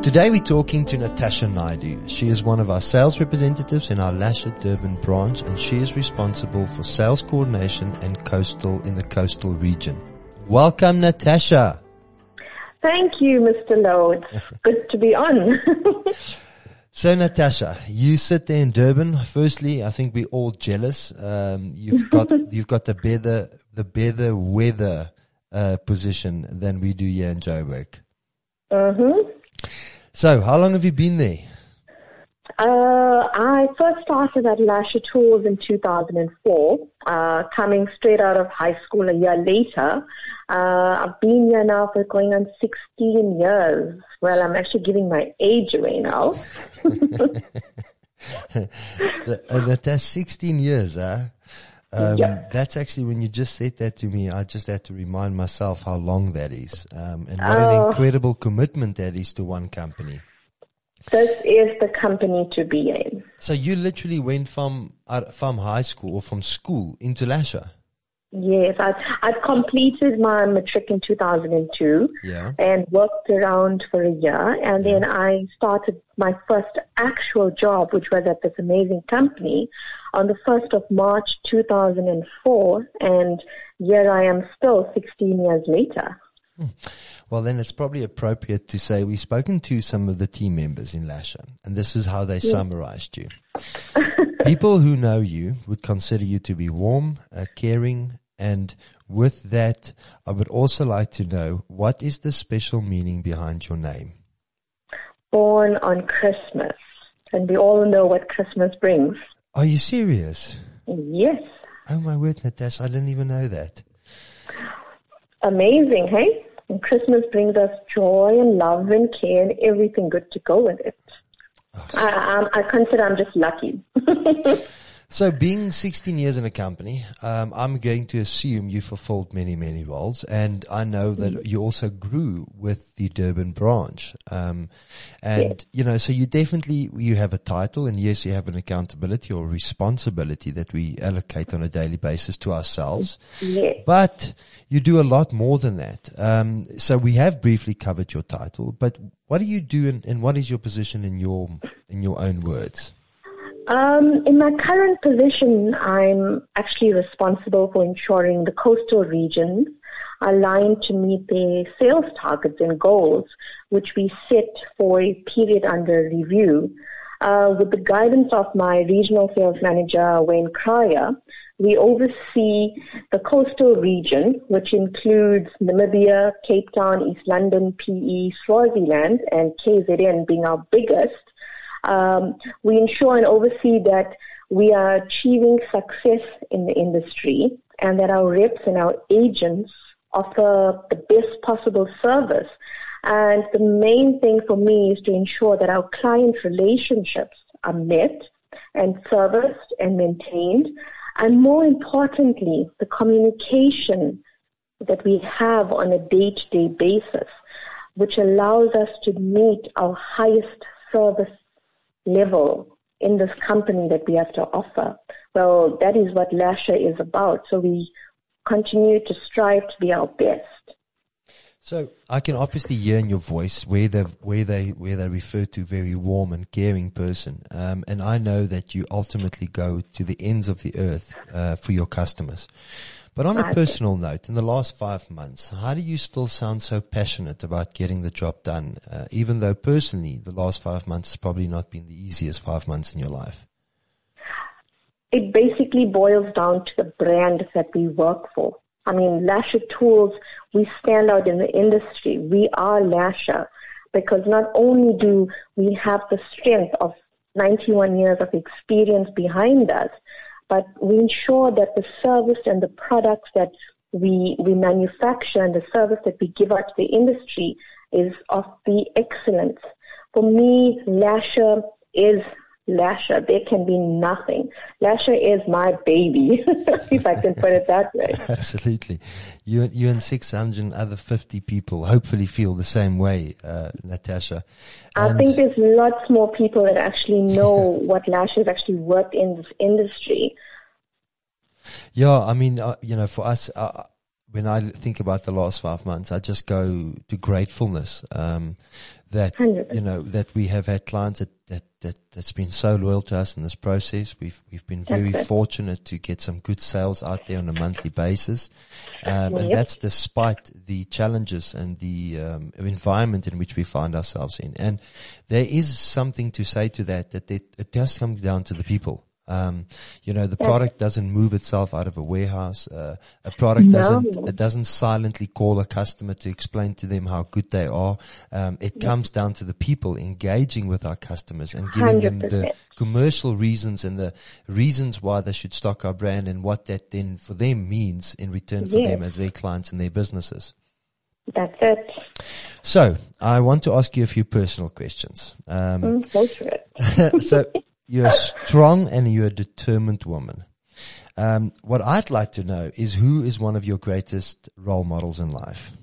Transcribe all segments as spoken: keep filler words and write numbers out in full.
Today we're talking to Natasha Naidu. She is one of our sales representatives in our Lasher Durban branch, and she is responsible for sales coordination and coastal in the coastal region. Welcome, Natasha. Thank you, Mister Lowe. It's good to be on. So, Natasha, you sit there in Durban. Firstly, I think we're all jealous. Um, you've got you've got the better the better weather uh, position than we do here in Joburg. Mm-hmm. So, how long have you been there? Uh, I first started at Lasher Tools in two thousand four, uh, coming straight out of high school a year later. Uh, I've been here now for going on sixteen years. Well, I'm actually giving my age away now. the, uh, that's sixteen years, huh? Um, yep. That's actually, when you just said that to me, I just had to remind myself how long that is. Um, and what uh, an incredible commitment that is to one company. This is the company to be in. So you literally went from uh, from high school or from school into Lasher? Yes, I I completed my matric in two thousand two, yeah. and worked around for a year, and yeah. then I started my first actual job, which was at this amazing company, on the first of March two thousand four, and here I am still sixteen years later. Hmm. Well, then it's probably appropriate to say we've spoken to some of the team members in Lasher, and this is how they yeah. summarized you. People who know you would consider you to be warm, uh, caring, and with that, I would also like to know, what is the special meaning behind your name? Born on Christmas, and we all know what Christmas brings. Are you serious? Yes. Oh my word, Natasha, I didn't even know that. Amazing, hey? And Christmas brings us joy and love and care and everything good to go with it. Oh, I, I, I consider I'm just lucky. So being sixteen years in a company, um, I'm going to assume you fulfilled many, many roles. And I know that mm-hmm. you also grew with the Durban branch. Um, and, yes. you know, so you definitely, you have a title, and yes, you have an accountability or responsibility that we allocate on a daily basis to ourselves. Yes. But you do a lot more than that. Um, so we have briefly covered your title, but what do you do, and, and what is your position in your, in your own words? Um, in my current position, I'm actually responsible for ensuring the coastal regions are aligned to meet their sales targets and goals, which we set for a period under review. Uh, with the guidance of my regional sales manager, Wayne Cryer, we oversee the coastal region, which includes Namibia, Cape Town, East London, P E, Swaziland, and K Z N being our biggest. Um, we ensure and oversee that we are achieving success in the industry, and that our reps and our agents offer the best possible service. And the main thing for me is to ensure that our client relationships are met and serviced and maintained. And more importantly, the communication that we have on a day-to-day basis, which allows us to meet our highest service level in this company that we have to offer. Well, that is what Lasher is about. So we continue to strive to be our best. So I can obviously hear in your voice where they where they where they refer to very warm and caring person, um, and I know that you ultimately go to the ends of the earth uh, for your customers. But on a personal note, in the last five months, how do you still sound so passionate about getting the job done, uh, even though personally the last five months has probably not been the easiest five months in your life? It basically boils down to the brand that we work for. I mean, Lasher Tools, we stand out in the industry. We are Lasher because not only do we have the strength of ninety-one years of experience behind us, but we ensure that the service and the products that we we manufacture and the service that we give out to the industry is of the excellence. For me, Lasher is Lasher. There can be nothing. Lasher is my baby, if I can put it that way. Absolutely. You, you and six hundred other fifty people hopefully feel the same way, uh, Natasha. And I think there's lots more people that actually know what Lasher is actually worth in this industry. Yeah, I mean, uh, you know, for us, uh, when I think about the last five months, I just go to gratefulness. Um, that, one hundred percent. you know, that we have had clients that, that, that, that's been so loyal to us in this process. We've, we've been very That's it. fortunate to get some good sales out there on a monthly basis. Um, and Yep. that's despite the challenges and the, um, environment in which we find ourselves in. And there is something to say to that, that it, it does come down to the people. Um, you know, the product doesn't move itself out of a warehouse. Uh, a product No. doesn't, it doesn't silently call a customer to explain to them how good they are. Um, it comes down to the people engaging with our customers and giving them the one hundred percent. commercial reasons and the reasons why they should stock our brand and what that then for them means in return for Yes. them as their clients and their businesses. That's it. So I want to ask you a few personal questions. Um, Mm, go for it. so you're a strong and you're a determined woman. Um, what I'd like to know is who is one of your greatest role models in life?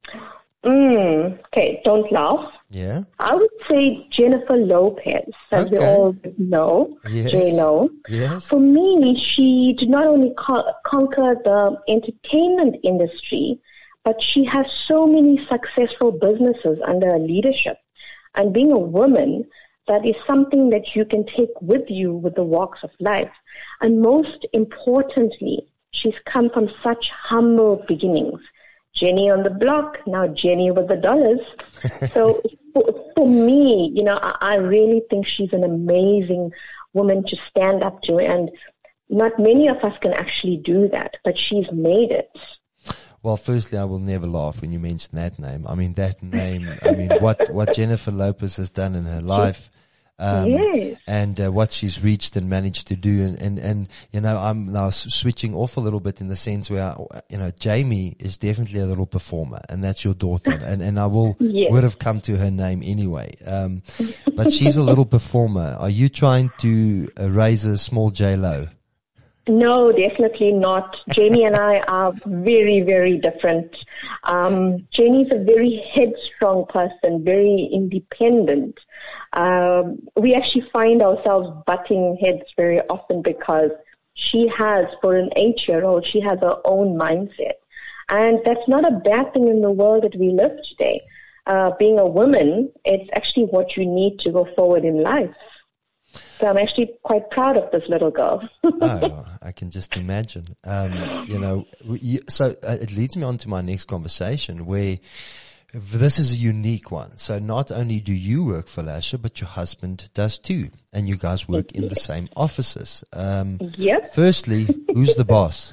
Mm, okay, don't laugh. Yeah. I would say Jennifer Lopez, as we Okay. all know, Yes. J-Lo. Yes. For me, she did not only co- conquer the entertainment industry, but she has so many successful businesses under her leadership. And being a woman, that is something that you can take with you with the walks of life. And most importantly, she's come from such humble beginnings. Jenny on the block, now Jenny with the dollars. So for, for me, you know, I, I really think she's an amazing woman to stand up to. And not many of us can actually do that, but she's made it. Well, firstly, I will never laugh when you mention that name. I mean, that name, I mean, what, what Jennifer Lopez has done in her life, um, Yes. and uh, what she's reached and managed to do. And, and, and, you know, I'm now s- switching off a little bit in the sense where, you know, Jamie is definitely a little performer, and that's your daughter. And, and I will, Yes. would have come to her name anyway. Um, but she's a little performer. Are you trying to uh, raise a small J-Lo? No, definitely not. Jamie and I are very, very different. Um, Jamie's a very headstrong person, very independent. Um, we actually find ourselves butting heads very often because she has, for an eight-year-old, she has her own mindset. And that's not a bad thing in the world that we live today. Uh, being a woman, it's actually what you need to go forward in life. So I'm actually quite proud of this little girl. Oh, I can just imagine. Um, you know, we- you, so uh, it leads me on to my next conversation where this is a unique one. So not only do you work for Lasher, but your husband does too. And you guys work in the same offices. Um, Yep. firstly, who's the boss?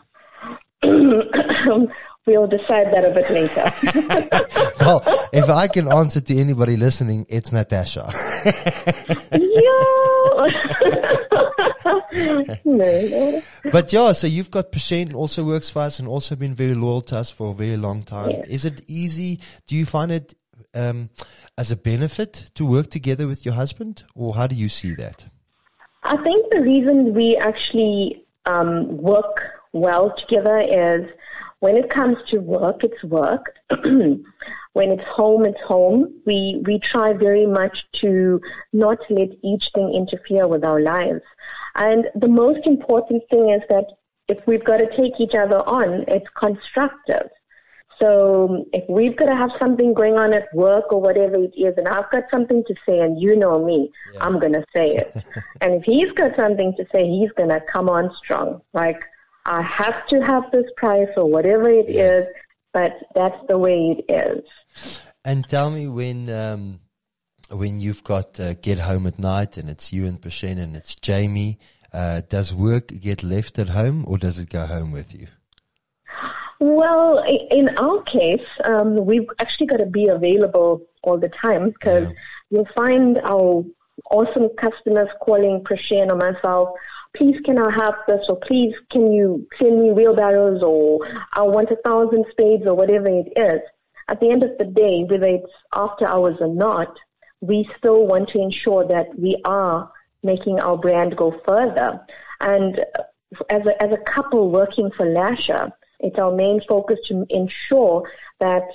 We'll decide that a bit later. Well, if I can answer to anybody listening, it's Natasha. Yeah. No. But yeah, so you've got Prashant also works for us and also been very loyal to us for a very long time. Yes. Is it easy? Do you find it um, as a benefit to work together with your husband, or how do you see that? I think the reason we actually um, work well together is when it comes to work, it's work. When it's home, it's home. We we try very much to not let each thing interfere with our lives. And the most important thing is that if we've got to take each other on, it's constructive. So if we've got to have something going on at work or whatever it is, and I've got something to say, and you know me, Yeah. I'm going to say it. And if he's got something to say, he's going to come on strong. Like, I have to have this price or whatever it Yes. is, but that's the way it is. And tell me when um, when you've got uh, Get Home at Night and it's you and Prashant and it's Jamie, uh, does work get left at home or does it go home with you? Well, i- in our case, um, we've actually got to be available all the time because Yeah. you'll find our awesome customers calling Prashant or myself, please can I have this, or please can you send me wheelbarrows, or I want a thousand spades, or whatever it is. At the end of the day, whether it's after hours or not, we still want to ensure that we are making our brand go further. And as a, as a couple working for Lasher, it's our main focus to ensure that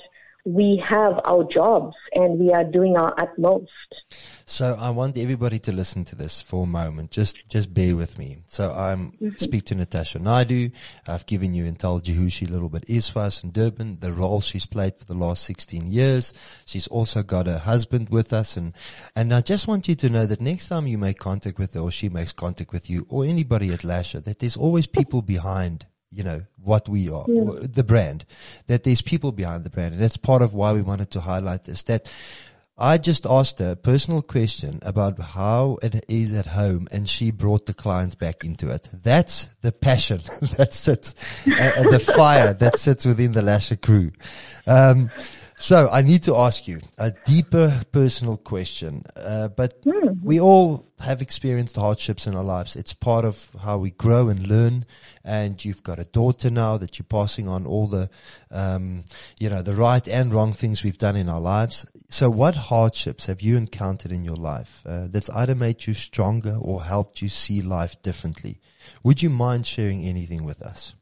we have our jobs and we are doing our utmost. So I want everybody to listen to this for a moment. Just, just bear with me. So I'm mm-hmm. speak to Natasha Naidu. I've given you and told you who she a little bit is for us in Durban, the role she's played for the last sixteen years. She's also got her husband with us. And, and I just want you to know that next time you make contact with her or she makes contact with you or anybody at Lasher, that there's always people behind, you know, what we are, yeah. the brand, that there's people behind the brand. And that's part of why we wanted to highlight this, that I just asked her a personal question about how it is at home, and she brought the clients back into it. That's the passion that sits, uh, the fire that sits within the Lasher crew. Um, so I need to ask you a deeper personal question, uh, but mm. we all have experienced hardships in our lives. It's part of how we grow and learn. And you've got a daughter now that you're passing on all the, um, you know, the right and wrong things we've done in our lives. So what hardships have you encountered in your life uh, that's either made you stronger or helped you see life differently? Would you mind sharing anything with us?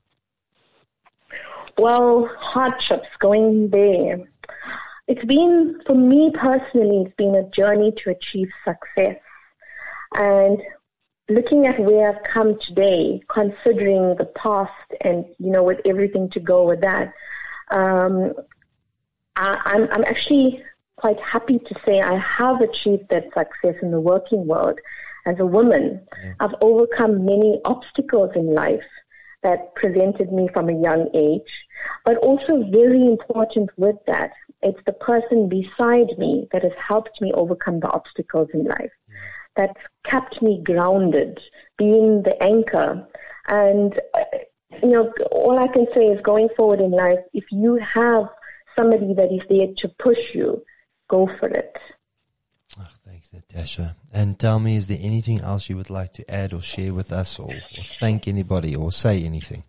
Well, hardships, going there. It's been, for me personally, it's been a journey to achieve success. And looking at where I've come today, considering the past and, you know, with everything to go with that, um, I, I'm, I'm actually quite happy to say I have achieved that success in the working world. As a woman, yeah. I've overcome many obstacles in life that presented me from a young age, but also very important with that, it's the person beside me that has helped me overcome the obstacles in life. Yeah. That's kept me grounded, being the anchor. And, uh, you know, all I can say is going forward in life, if you have somebody that is there to push you, go for it. Oh, thanks, Natasha. And tell me, is there anything else you would like to add or share with us, or, or thank anybody or say anything?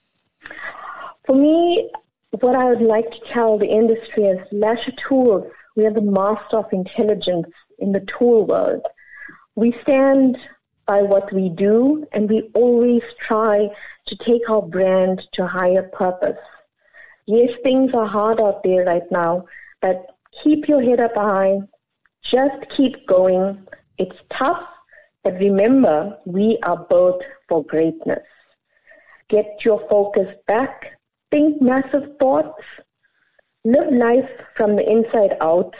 For me, what I would like to tell the industry is Lasher Tools, we are the master of intelligence in the tool world. We stand by what we do, and we always try to take our brand to a higher purpose. Yes, things are hard out there right now, but keep your head up high. Just keep going. It's tough, but remember, we are built for greatness. Get your focus back. Think massive thoughts. Live life from the inside out.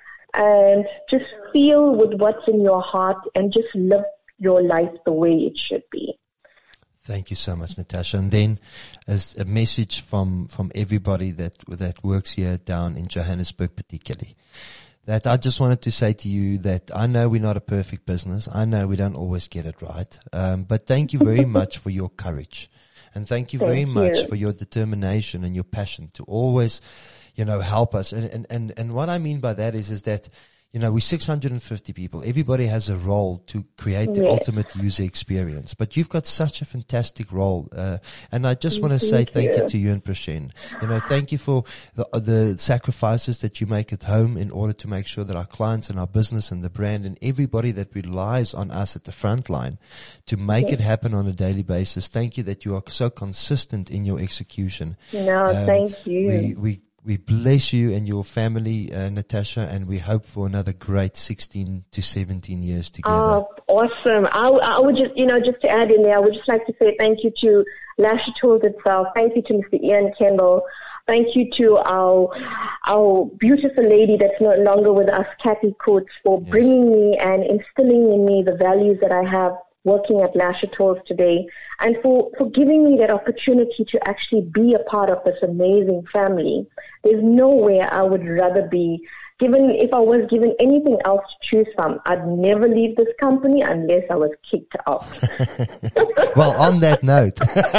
And just feel with what's in your heart and just live your life the way it should be. Thank you so much, Natasha. And then as a message from, from everybody that, that works here down in Johannesburg particularly, that I just wanted to say to you that I know we're not a perfect business. I know we don't always get it right. Um, but thank you very much for your courage. And thank you very thank much you. for your determination and your passion to always, you know, help us. And, and, and, and what I mean by that is, is that, you know, we're six hundred fifty people. Everybody has a role to create the yes. ultimate user experience. But you've got such a fantastic role. Uh, and I just want to say thank thank you. you to you and Prashen. You know, thank you for the, the sacrifices that you make at home in order to make sure that our clients and our business and the brand and everybody that relies on us at the front line to make yes. it happen on a daily basis. Thank you that you are so consistent in your execution. No, um, thank you. We, we, We bless you and your family, uh, Natasha, and we hope for another great sixteen to seventeen years together. Oh, awesome. I, I would just, you know, just to add in there, I would just like to say thank you to Lasher Tools itself. Thank you to Mister Ian Kendall. Thank you to our our beautiful lady that's no longer with us, Kathy Coates, for yes. bringing me and instilling in me the values that I have working at Lasher Tools today, and for, for giving me that opportunity to actually be a part of this amazing family. There's nowhere I would rather be. Given, if I was given anything else to choose from, I'd never leave this company unless I was kicked out. Well, on that note.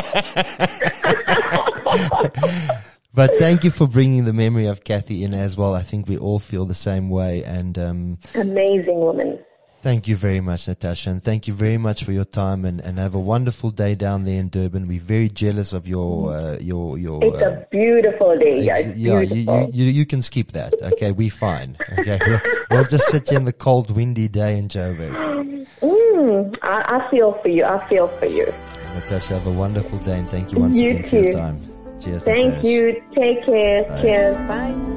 But thank you for bringing the memory of Kathy in as well. I think we all feel the same way. And um, amazing woman. Thank you very much, Natasha, and thank you very much for your time, and, and have a wonderful day down there in Durban. We're very jealous of your, uh, your, your, It's uh, a beautiful day. Yeah, it's yeah beautiful. You, you, you, you can skip that. Okay, we're fine. Okay, we'll, we'll just sit here in the cold, windy day in Joburg. Mm, I, I feel for you. I feel for you. Natasha, have a wonderful day, and thank you once you again too. for your time. Cheers, Thank Natasha. you. Take care. Bye. Cheers. Bye.